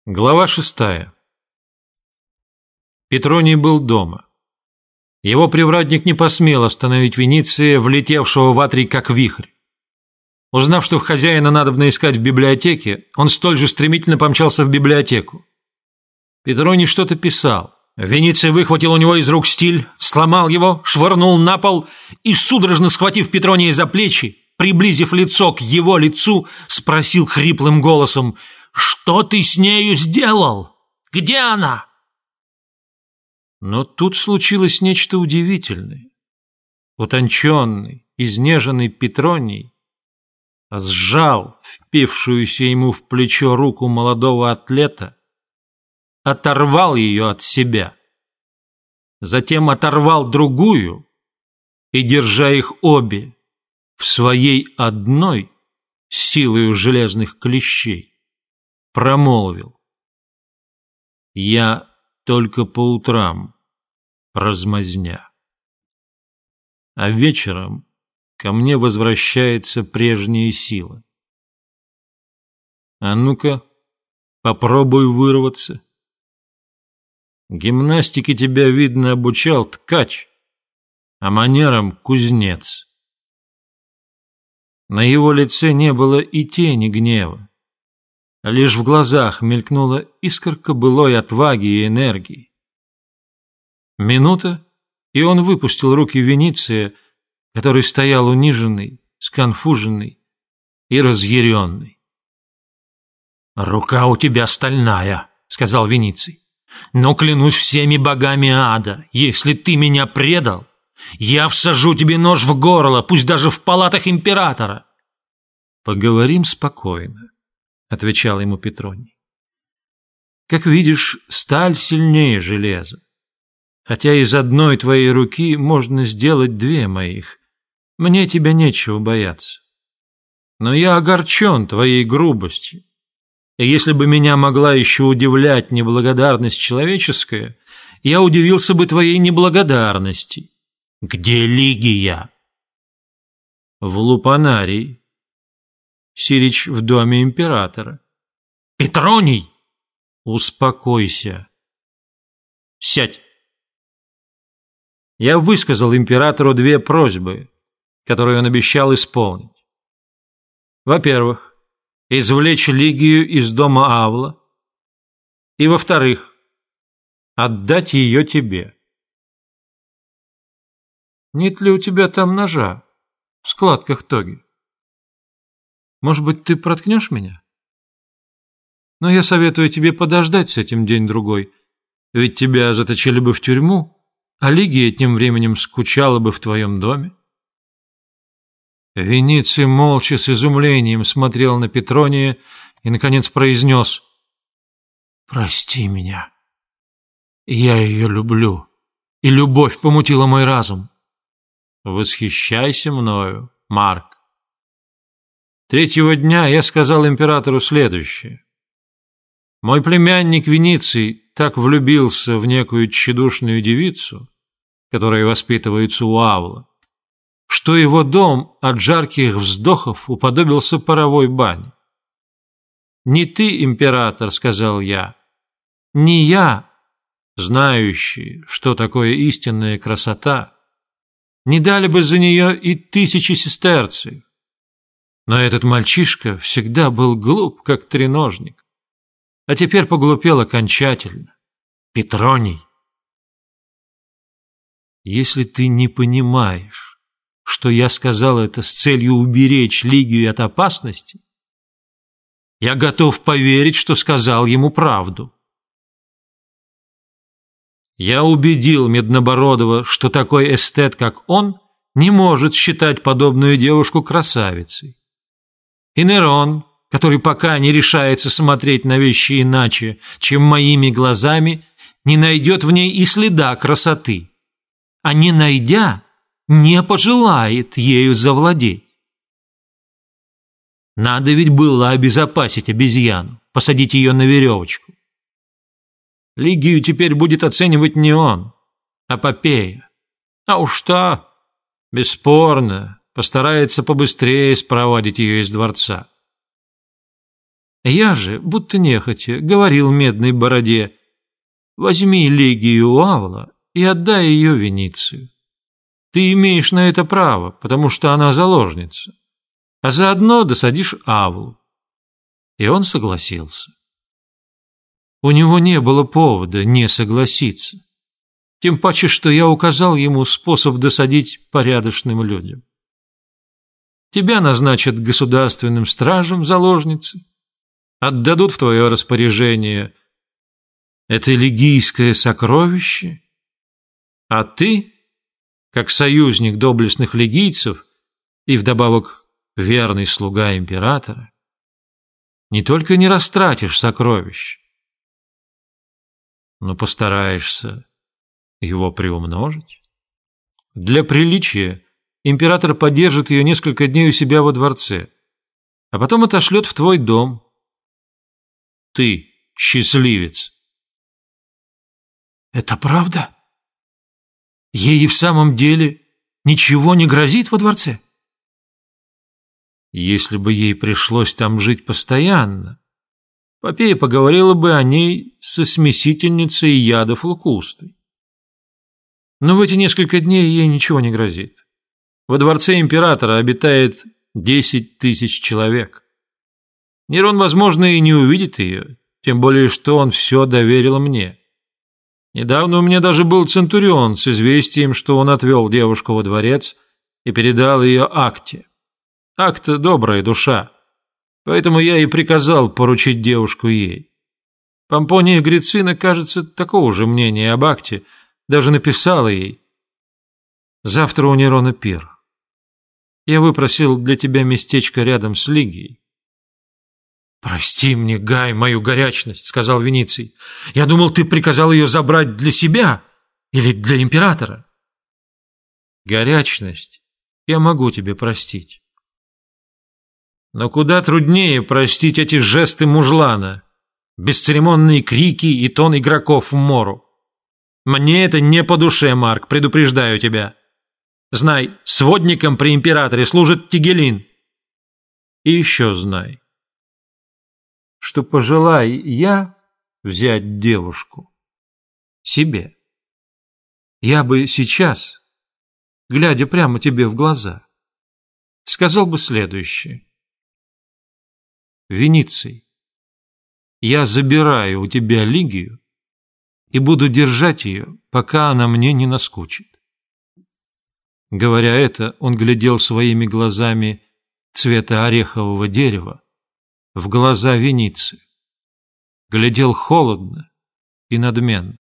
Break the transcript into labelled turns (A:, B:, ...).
A: Глава 6. Петроний был дома. Его привратник не посмел остановить Вениция, влетевшего в Атрий как вихрь. Узнав, что хозяина надобно искать в библиотеке, он столь же стремительно помчался в библиотеку. Петроний что-то писал. Вениций выхватил у него из рук стиль, сломал его, швырнул на пол и, судорожно схватив Петрония за плечи, приблизив лицо к его лицу, спросил хриплым голосом: «Что ты с нею сделал? Где она?» Но тут случилось нечто удивительное. Утонченный, изнеженный Петроний сжал впившуюся ему в плечо руку молодого атлета, оторвал ее от себя, затем оторвал другую и, держа их обе в своей одной силою железных клещей, промолвил: «Я только по утрам размазня, а вечером ко мне возвращается прежняя сила. А ну-ка, попробуй вырваться. Гимнастике тебя, видно, обучал ткач, а манерам кузнец». На его лице не было и тени гнева. Лишь в глазах мелькнула искорка былой отваги и энергии. Минута, и он выпустил руки Вениция, который стоял униженный, сконфуженный и разъяренный. «Рука у тебя стальная», — сказал Вениций. «Но клянусь всеми богами ада, если ты меня предал, я всажу тебе нож в горло, пусть даже в палатах императора». «Поговорим спокойно», — отвечал ему Петроний. «Как видишь, сталь сильнее железа. Хотя из одной твоей руки можно сделать две моих. Мне тебя нечего бояться. Но я огорчен твоей грубостью. И если бы меня могла еще удивлять неблагодарность человеческая, я удивился бы твоей неблагодарности. Где Лигия?» «В Лупанарии. Сирич в доме императора». «Петроний!» «Успокойся. Сядь». Я высказал императору две просьбы, которые он обещал исполнить. Во-первых, извлечь Лигию из дома Авла, и, во-вторых, отдать ее тебе. Нет ли у тебя там ножа в складках тоги? Может быть, ты проткнешь меня? Но я советую тебе подождать с этим день-другой, ведь тебя заточили бы в тюрьму, а Лигия тем временем скучала бы в твоем доме. Вениций молча с изумлением смотрел на Петрония и, наконец, произнес: «Прости меня. Я ее люблю, и любовь помутила мой разум». «Восхищайся мною, Марк». Третьего дня я сказал императору следующее. Мой племянник Вениций так влюбился в некую тщедушную девицу, которая воспитывается у Авла, что его дом от жарких вздохов уподобился паровой бане. «Не ты, император, — сказал я, — не я, знающий, что такое истинная красота, не дали бы за нее и 1000 сестерций. Но этот мальчишка всегда был глуп, как треножник, а теперь поглупел окончательно. Петроний, если ты не понимаешь, что я сказал это с целью уберечь Лигию от опасности, я готов поверить, что сказал ему правду». Я убедил Меднобородова, что такой эстет, как он, не может считать подобную девушку красавицей. И Нерон, который пока не решается смотреть на вещи иначе, чем моими глазами, не найдет в ней и следа красоты, а не найдя, не пожелает ею завладеть. Надо ведь было обезопасить обезьяну, посадить ее на веревочку. Лигию теперь будет оценивать не он, а Попея. А уж та, бесспорно, постарается побыстрее спровадить ее из дворца. Я же, будто нехотя, говорил медной бороде: возьми Лигию у Авла и отдай ее Веницию. Ты имеешь на это право, потому что она заложница, а заодно досадишь Авлу. И он согласился. У него не было повода не согласиться, тем паче, что я указал ему способ досадить порядочным людям. Тебя назначат государственным стражем заложницы, отдадут в твое распоряжение это лигийское сокровище, а ты, как союзник доблестных лигийцев и вдобавок верный слуга императора, не только не растратишь сокровище, но постараешься его приумножить. Для приличия император подержит ее несколько дней у себя во дворце, а потом отошлет в твой дом. Ты счастливец. Это правда? Ей и в самом деле ничего не грозит во дворце? Если бы ей пришлось там жить постоянно, Попея поговорила бы о ней со смесительницей ядов Лукустой. Но в эти несколько дней ей ничего не грозит. Во дворце императора обитает 10 тысяч человек. Нерон, возможно, и не увидит ее, тем более, что он все доверил мне. Недавно у меня даже был центурион с известием, что он отвел девушку во дворец и передал ее Акте. Акта — добрая душа, поэтому я и приказал поручить девушку ей. Помпония Грицина, кажется, такого же мнения об Акте, даже написала ей: завтра у Нерона пир. Я выпросил для тебя местечко рядом с Лигией. «Прости мне, Гай, мою горячность», — сказал Вениций. «Я думал, ты приказал ее забрать для себя или для императора». «Горячность я могу тебе простить. Но куда труднее простить эти жесты мужлана, бесцеремонные крики и тон игроков в мору. Мне это не по душе, Марк, предупреждаю тебя. Знай, сводником при императоре служит Тигелин. И еще знай, что пожелай я взять девушку себе, я бы сейчас, глядя прямо тебе в глаза, сказал бы следующее: Вениций, я забираю у тебя Лигию и буду держать ее, пока она мне не наскучит. Говоря это, он глядел своими глазами цвета орехового дерева в глаза Веницию. Глядел холодно и надменно.